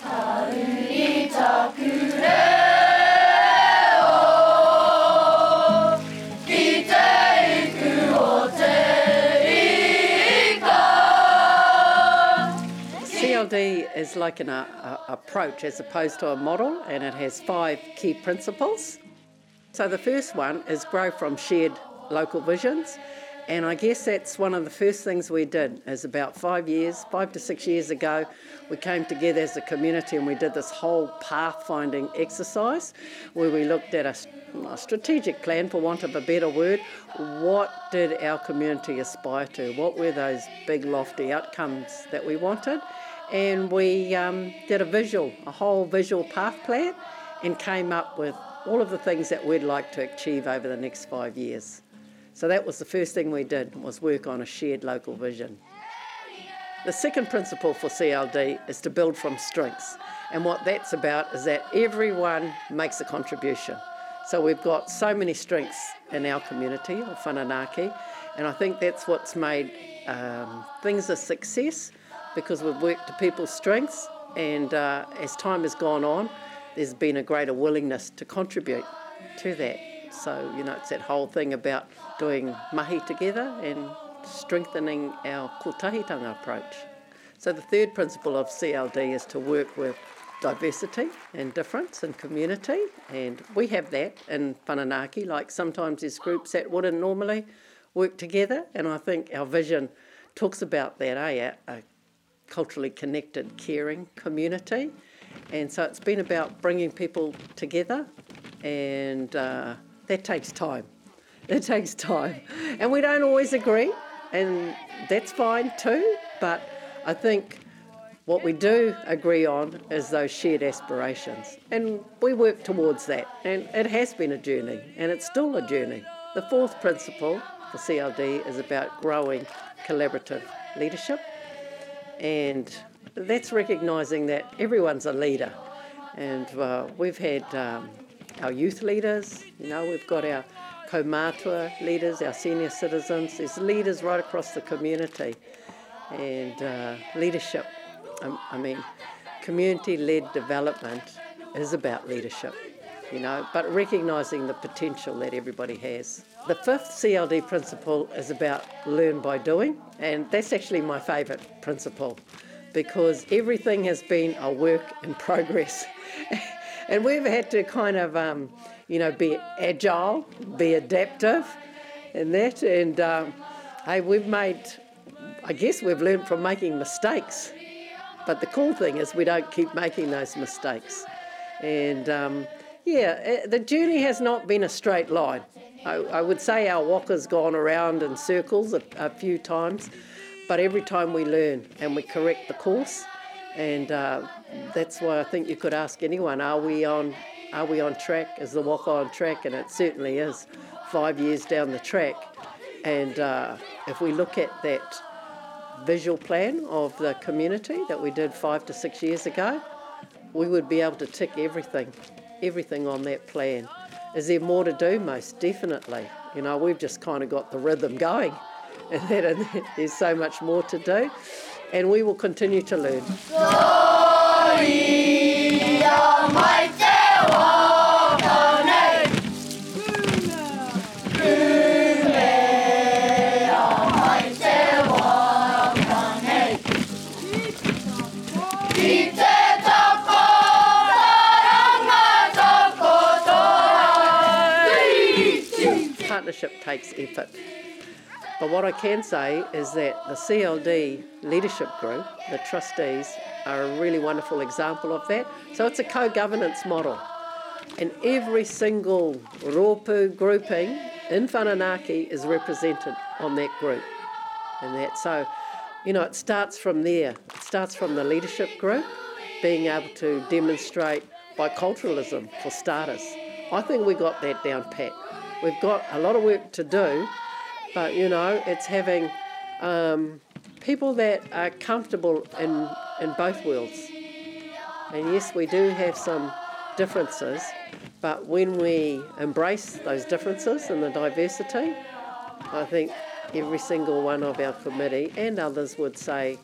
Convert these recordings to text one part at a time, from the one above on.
CLD is like an approach as opposed to a model, and it has 5 key principles. So the first one is grow from shared local visions, and I guess that's one of the first things we did. Is about 5 to 6 years ago, we came together as a community and we did this whole pathfinding exercise where we looked at a strategic plan, for want of a better word. What did our community aspire to? What were those big lofty outcomes that we wanted? And we did a whole visual path plan, and came up with all of the things that we'd like to achieve over the next 5 years. So that was the first thing we did, was work on a shared local vision. The second principle for CLD is to build from strengths. And what that's about is that everyone makes a contribution. So we've got so many strengths in our community of Whananaki, and I think that's what's made things a success, because we've worked to people's strengths, and as time has gone on, there's been a greater willingness to contribute to that. So, it's that whole thing about doing mahi together and strengthening our kotahitanga approach. So the third principle of CLD is to work with diversity and difference in community, and we have that in Whananaki. Like, sometimes there's groups that wouldn't normally work together, and I think our vision talks about that, a culturally connected, caring community. And so it's been about bringing people together, and that takes time. It takes time. And we don't always agree, and that's fine too, but I think what we do agree on is those shared aspirations, and we work towards that, and it has been a journey, and it's still a journey. The fourth principle for CLD is about growing collaborative leadership, and that's recognising that everyone's a leader. And we've had our youth leaders, we've got our kaumātua leaders, our senior citizens. There's leaders right across the community. And leadership, community-led development is about leadership, but recognising the potential that everybody has. The fifth CLD principle is about learn by doing, and that's actually my favourite principle, because everything has been a work in progress. And we've had to kind of, be agile, be adaptive in that, and we've learned from making mistakes, but the cool thing is we don't keep making those mistakes. And the journey has not been a straight line. I would say our waka's gone around in circles a few times, but every time we learn and we correct the course, and that's why I think you could ask anyone, are we on track? Is the waka on track? And it certainly is 5 years down the track. And if we look at that visual plan of the community that we did 5 to 6 years ago, we would be able to tick everything on that plan. Is there more to do? Most definitely. We've just kind of got the rhythm going, and there's so much more to do, and we will continue to learn. Partnership takes effort. But what I can say is that the CLD leadership group, the trustees, are a really wonderful example of that. So it's a co-governance model. And every single rōpū grouping in Whananaki is represented on that group. So, it starts from there. It starts from the leadership group, being able to demonstrate biculturalism for starters. I think we got that down pat. We've got a lot of work to do, but it's having people that are comfortable in both worlds. And yes, we do have some differences, but when we embrace those differences and the diversity, I think every single one of our committee and others would say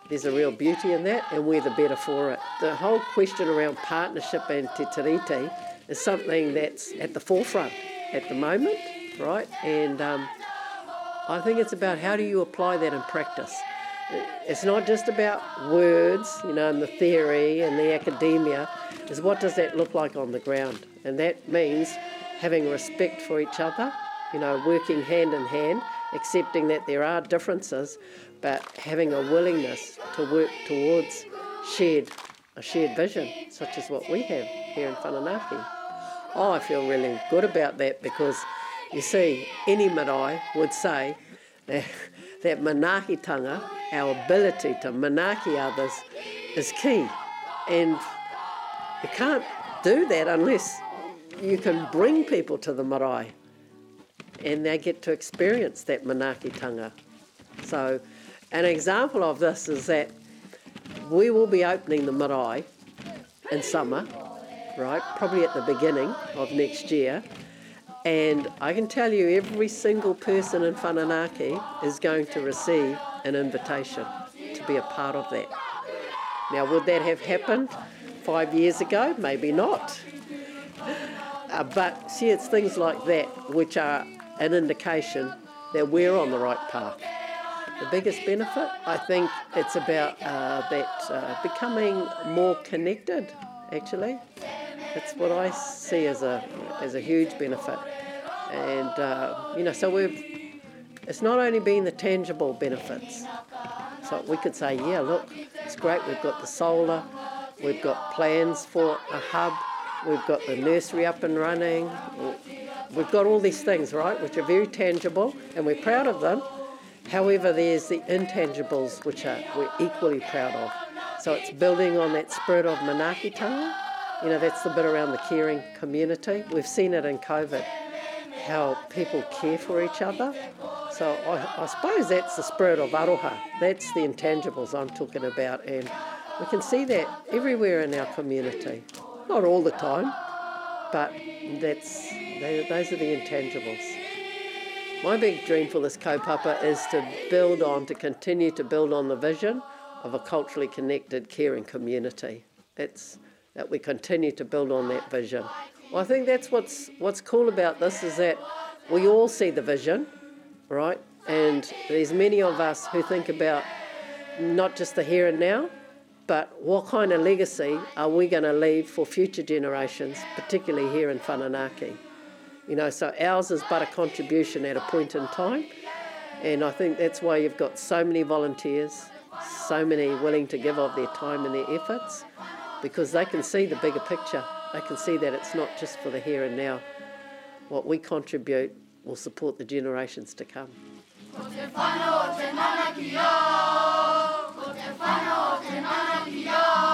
there's a real beauty in that, and we're the better for it. The whole question around partnership and te tiriti is something that's at the forefront at the moment, right? And I think it's about how do you apply that in practice. It's not just about words, and the theory and the academia. It's what does that look like on the ground? And that means having respect for each other, working hand in hand, accepting that there are differences, but having a willingness to work towards a shared vision, such as what we have here in Whananaki. I feel really good about that because, you see, any marae would say that manaakitanga, our ability to manaaki others, is key. And you can't do that unless you can bring people to the marae and they get to experience that manaakitanga. So an example of this is that we will be opening the marae in summer, right, probably at the beginning of next year. And I can tell you every single person in Whananaki is going to receive an invitation to be a part of that. Now, would that have happened 5 years ago? Maybe not. But see, it's things like that which are an indication that we're on the right path. The biggest benefit, I think, it's about becoming more connected, actually. That's what I see as a huge benefit. And, so it's not only been the tangible benefits. So we could say, yeah, look, it's great, we've got the solar, we've got plans for a hub, we've got the nursery up and running, we've got all these things, right, which are very tangible, and we're proud of them. However, there's the intangibles which we're equally proud of. So it's building on that spirit of manaakitanga. That's the bit around the caring community. We've seen it in COVID, how people care for each other. So I suppose that's the spirit of aroha. That's the intangibles I'm talking about. And we can see that everywhere in our community. Not all the time, but those are the intangibles. My big dream for this kaupapa is to continue to build on the vision of a culturally connected, caring community. That we continue to build on that vision. Well, I think that's what's cool about this is that we all see the vision, right? And there's many of us who think about not just the here and now, but what kind of legacy are we going to leave for future generations, particularly here in Whananaki. So ours is but a contribution at a point in time, and I think that's why you've got so many volunteers, so many willing to give of their time and their efforts, because they can see the bigger picture. They can see that it's not just for the here and now. What we contribute will support the generations to come. Ko te whānau o te mana ki o, ko te whānau o te mana ki o.